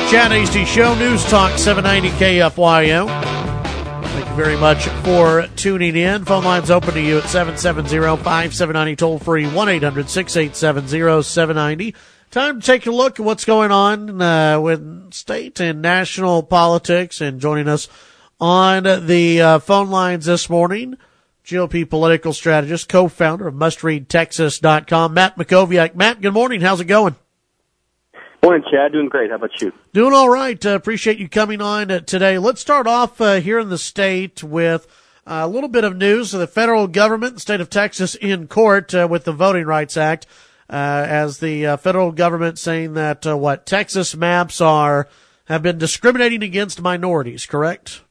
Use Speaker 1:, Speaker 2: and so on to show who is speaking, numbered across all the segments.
Speaker 1: Chad Hasty Show, News Talk 790 KFYO. Thank you very much for tuning in. Phone lines open to you at 770-5790, toll free 1-800-6870-790. Time to take a look at what's going on with state and national politics. And joining us on the phone lines this morning, GOP political strategist, co-founder of MustReadTexas.com, Matt Mackowiak. Matt, good morning. How's it going?
Speaker 2: Morning, Chad. Doing great. How about you?
Speaker 1: Doing all right. Appreciate you coming on today. Let's start off here in the state with a little bit of news. The federal government, the state of Texas, in court with the Voting Rights Act, as the federal government saying that Texas maps have been discriminating against minorities, correct?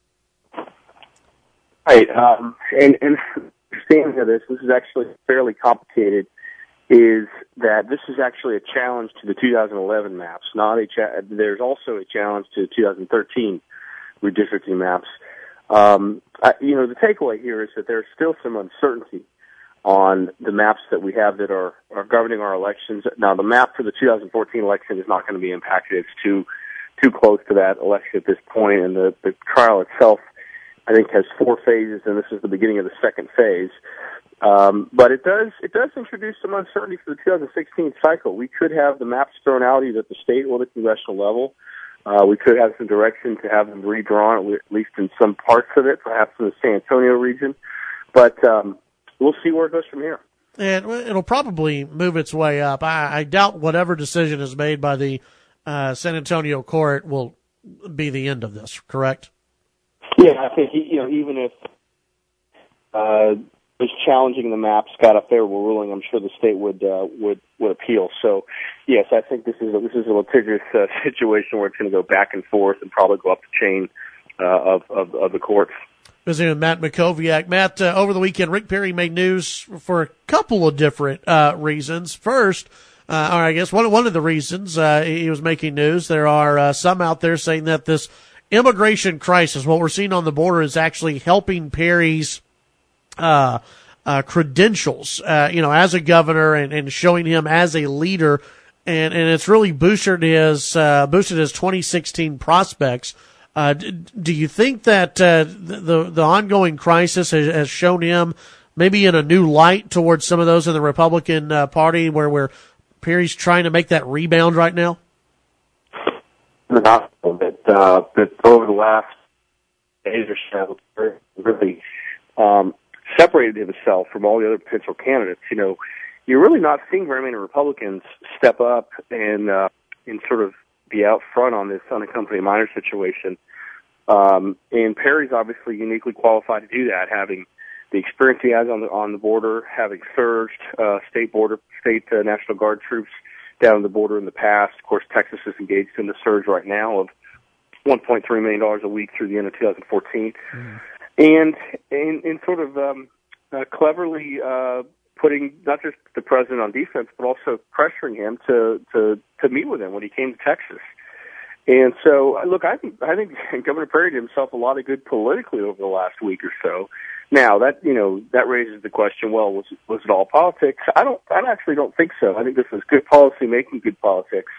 Speaker 2: Right. And understanding of this is actually fairly complicated. Is that this is actually a challenge to the 2011 maps, there's also a challenge to the 2013 redistricting maps. The takeaway here is that there's still some uncertainty on the maps that we have that are governing our elections. Now, the map for the 2014 election is not going to be impacted. It's too close to that election at this point, and the trial itself, I think, has 4 phases, and this is the beginning of the second phase. But it does introduce some uncertainty for the 2016 cycle. We could have the maps thrown out either at the state or the congressional level. We could have some direction to have them redrawn, at least in some parts of it, perhaps in the San Antonio region. But we'll see where it goes from here.
Speaker 1: And it'll probably move its way up. I doubt whatever decision is made by the San Antonio court will be the end of this, correct?
Speaker 2: Yeah, I think even if was challenging the maps got a favorable ruling, I'm sure the state would appeal. So, yes, I think this is a litigious situation where it's going to go back and forth and probably go up the chain of the courts.
Speaker 1: Visiting with Matt Mackowiak. Matt, over the weekend, Rick Perry made news for a couple of different reasons. First, or I guess one of the reasons he was making news, there are some out there saying that this immigration crisis, what we're seeing on the border, is actually helping Perry's credentials, as a governor and showing him as a leader. And it's really boosted his 2016 prospects. Do you think that, the ongoing crisis has shown him maybe in a new light towards some of those in the Republican Party where Perry's trying to make that rebound right now?
Speaker 2: That over the last days or so, really, separated himself from all the other potential candidates. You're really not seeing very many Republicans step up and sort of be out front on this unaccompanied minor situation. And Perry's obviously uniquely qualified to do that, having the experience he has on the border, having surged state National Guard troops down the border in the past. Of course, Texas is engaged in the surge right now of $1.3 million a week through the end of 2014. Mm. And sort of cleverly putting not just the president on defense, but also pressuring him to meet with him when he came to Texas. And so, look, I think Governor Perry did himself a lot of good politically over the last week or so. Now that raises the question: well, was it all politics? I actually don't think so. I think this was good policy making good politics.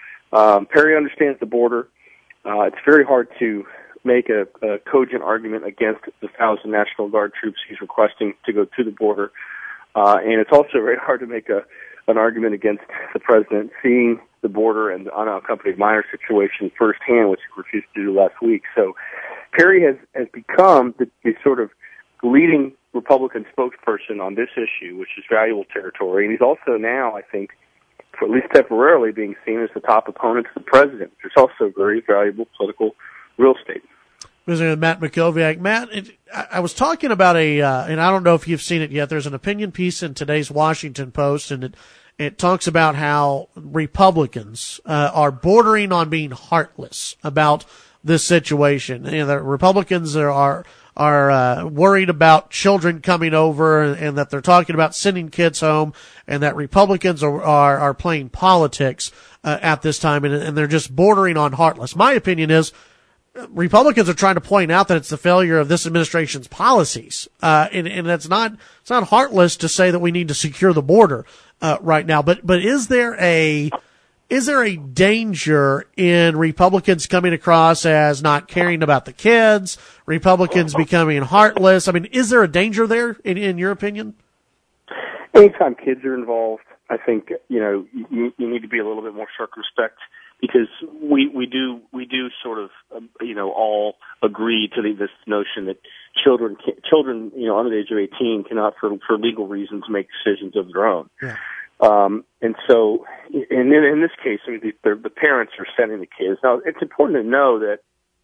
Speaker 2: Perry understands the border. It's very hard to make a cogent argument against the 1,000 National Guard troops he's requesting to go to the border. And it's also very hard to make an argument against the president seeing the border and the unaccompanied minor situation firsthand, which he refused to do last week. So Perry has become the sort of leading Republican spokesperson on this issue, which is valuable territory. And he's also now, I think, for at least temporarily, being seen as the top opponent to the president, which is also very valuable political real estate.
Speaker 1: Visiting with Matt Mackowiak. Matt, I was talking about and I don't know if you've seen it yet, there's an opinion piece in today's Washington Post, and it talks about how Republicans are bordering on being heartless about this situation. The Republicans are worried about children coming over, and that they're talking about sending kids home, and that Republicans are playing politics at this time, and they're just bordering on heartless. My opinion is Republicans are trying to point out that it's the failure of this administration's policies, and it's not heartless to say that we need to secure the border right now. But is there a Is there a danger in Republicans coming across as not caring about the kids, Republicans becoming heartless? I mean, is there a danger there, in your opinion?
Speaker 2: Anytime kids are involved, I think, you need to be a little bit more circumspect, because we do sort of, all agree to this notion that children, under the age of 18 cannot, for legal reasons, make decisions of their own.
Speaker 1: Yeah.
Speaker 2: And so, in this case, I mean, the parents are sending the kids. Now, it's important to know that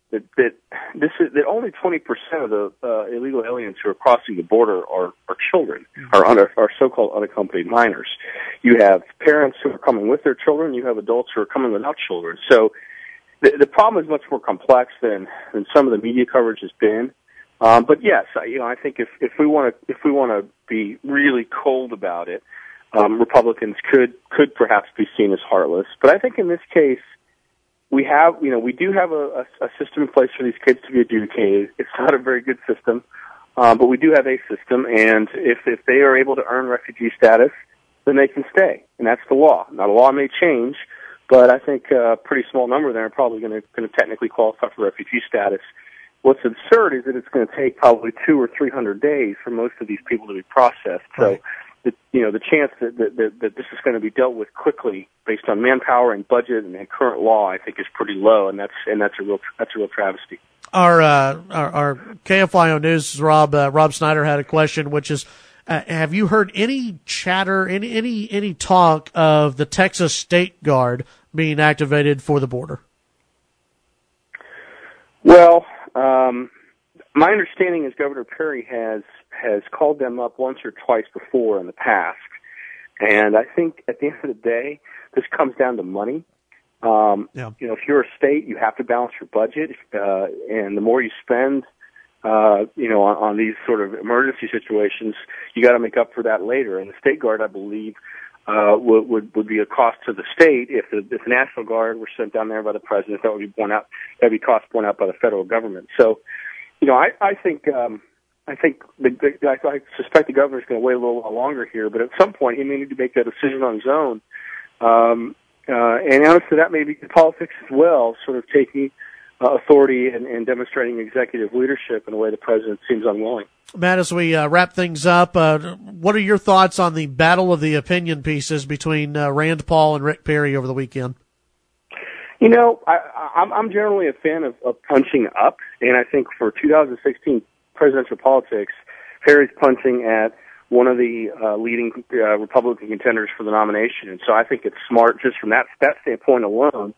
Speaker 2: only 20% of the illegal aliens who are crossing the border are children, are so-called unaccompanied minors. You have parents who are coming with their children. You have adults who are coming without children. So, the problem is much more complex than some of the media coverage has been. But yes, I think if we want to be really cold about it, Republicans could perhaps be seen as heartless. But I think in this case, we do have a system in place for these kids to be adjudicated. It's not a very good system, but we do have a system, and if they are able to earn refugee status, then they can stay, and that's the law. Now, the law may change, but I think a pretty small number of them are probably going to technically qualify for refugee status. What's absurd is that it's going to take probably 200 or 300 days for most of these people to be processed. So, the chance that this is going to be dealt with quickly based on manpower and budget and current law, I think, is pretty low, and that's a real travesty. Our
Speaker 1: KFYO News Rob Snyder had a question, which is, have you heard any chatter, any talk of the Texas State Guard being activated for the border?
Speaker 2: Well, my understanding is Governor Perry has called them up once or twice before in the past, and I think at the end of the day, this comes down to money. If you're a state, you have to balance your budget, and the more you spend, on these sort of emergency situations, you got to make up for that later. And the State Guard, I believe, would be a cost to the state. If the National Guard were sent down there by the president, that would be that'd be cost borne out by the federal government. So, I think I suspect the governor's going to wait a little while longer here, but at some point he may need to make that decision on his own. And honestly, that may be politics as well, sort of taking authority and demonstrating executive leadership in a way the president seems unwilling.
Speaker 1: Matt, as we wrap things up, what are your thoughts on the battle of the opinion pieces between Rand Paul and Rick Perry over the weekend?
Speaker 2: I'm generally a fan of punching up, and I think for 2016 presidential politics, Perry's punching at one of the leading Republican contenders for the nomination, and so I think it's smart just from that standpoint alone.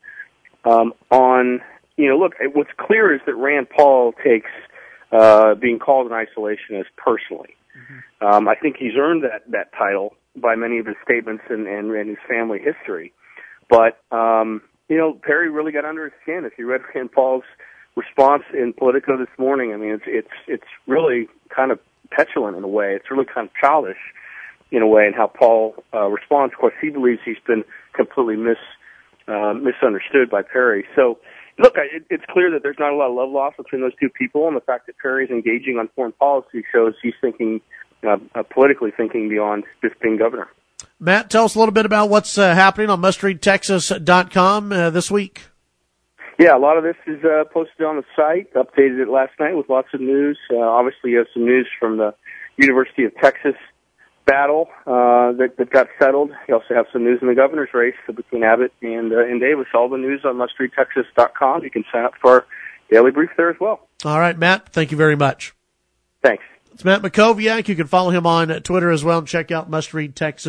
Speaker 2: What's clear is that Rand Paul takes being called in isolation personally. Mm-hmm. I think he's earned that title by many of his statements and his family history, but Perry really got under his skin. If you read Rand Paul's response in Politico this morning, I mean, it's really kind of petulant in a way. It's really kind of childish in a way in how Paul responds. Of course, he believes he's been completely misunderstood by Perry. So, look, it's clear that there's not a lot of love lost between those two people, and the fact that Perry's engaging on foreign policy shows he's thinking, politically thinking beyond just being governor.
Speaker 1: Matt, tell us a little bit about what's happening on mustreadtexas.com this week.
Speaker 2: Yeah, a lot of this is posted on the site, updated it last night with lots of news. Obviously, you have some news from the University of Texas battle that got settled. You also have some news in the governor's race between Abbott and Davis. All the news on mustreadtexas.com. You can sign up for our daily brief there as well.
Speaker 1: All right, Matt, thank you very much.
Speaker 2: Thanks.
Speaker 1: It's Matt Mackowiak. You can follow him on Twitter as well and check out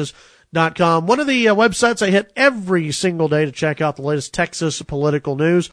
Speaker 1: mustreadtexas.com. One of the websites I hit every single day to check out the latest Texas political news.